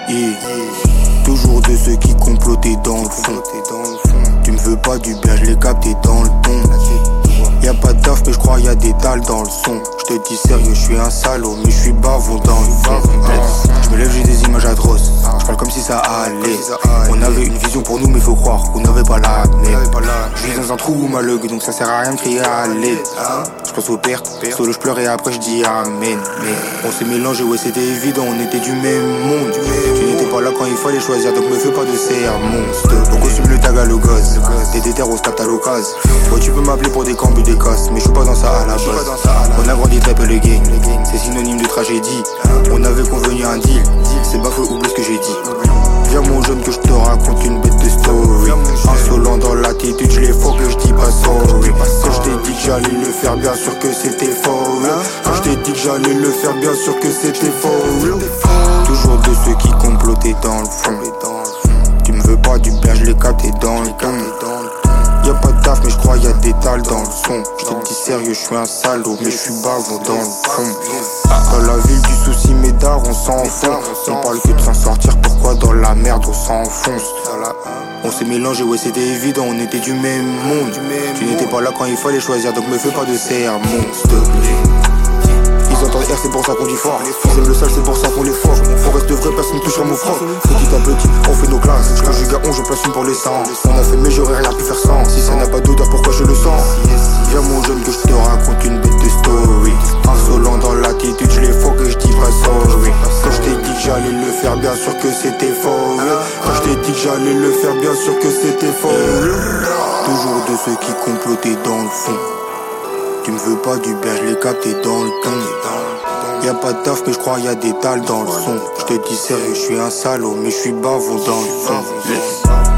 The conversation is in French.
Yeah. Toujours de ceux qui complotaient dans le fond. Tu me veux pas du bien, je l'ai capté dans le ton. Y'a pas de taf mais je crois y'a des dalles dans le son. Je te dis sérieux, je suis un salaud mais je suis bavon dans le fond. Je me lève, j'ai des images atroces. Je parle comme si ça allait. On avait une vision pour nous mais faut croire qu'on n'avait pas la même. Je vis dans un trou où malheureux donc ça sert à rien de crier à l'aide. Je pense aux pertes, solo je pleure et après je dis amen. Mais on s'est mélangé, ouais c'était évident, on était du même monde. Tu n'étais pas là quand il fallait choisir donc me fais pas de sermons. On consomme le tag à le gaz. Des déterres on se capte à l'occasion. Ouais tu peux m'appeler pour des cambus des casses, mais je suis pas dans ça à la base. On a grandi très peu le game, c'est synonyme de tragédie. On avait convenu un deal, c'est bafoué, oublie ce que j'ai dit. Viens mon jeune que je te raconte une bête de story. Insolent dans l'attitude, je les faut que je dis pas sorry. Quand je t'ai dit que j'allais le faire, bien sûr que c'était faux. Quand je t'ai dit que j'allais le faire, bien sûr que c'était faux. Toujours de ceux qui complotaient dans le fond. Tu me veux pas du bien, je l'ai capté dans le ton. Y'a pas de taf mais je crois y'a des dalles dans le son. Je te dis sérieux, je suis un salaud mais je suis bavon dans le fond. Dans la ville du souci mes dards on s'en fout. On parle que de s'en sortir, pourquoi dans la merde on s'enfonce. On s'est mélangé, ouais c'était évident, on était du même monde. Tu n'étais pas là quand il fallait choisir donc me fais pas de sermons s'il te plaît. Ils entendent R, c'est pour ça qu'on dit fort. Ils aiment le sale, c'est pour ça qu'on les forge. On reste vrai, personne touchera mon front. Petit à petit, on fait nos classes. Je conjugue à 11, je place une pour les 100. On a fait mais j'aurais rien pu faire sans. Si ça n'a pas d'odeur, pourquoi je le sens? Viens mon jeune que je te raconte une bête de story. Insolent dans l'attitude, je les faut que je dis pas sorry. Quand je t'ai dit que j'allais le faire, bien sûr que c'était faux. Quand je t'ai dit que j'allais le faire, bien sûr que c'était faux. Toujours de ceux qui complotaient dans le fond. Tu me veux pas du bien, je l'ai capté dans le ton. Y'a pas de taf mais je crois y'a des dalles dans le son. Je te dis sérieux, je suis un salaud mais je suis bavon dans le fond.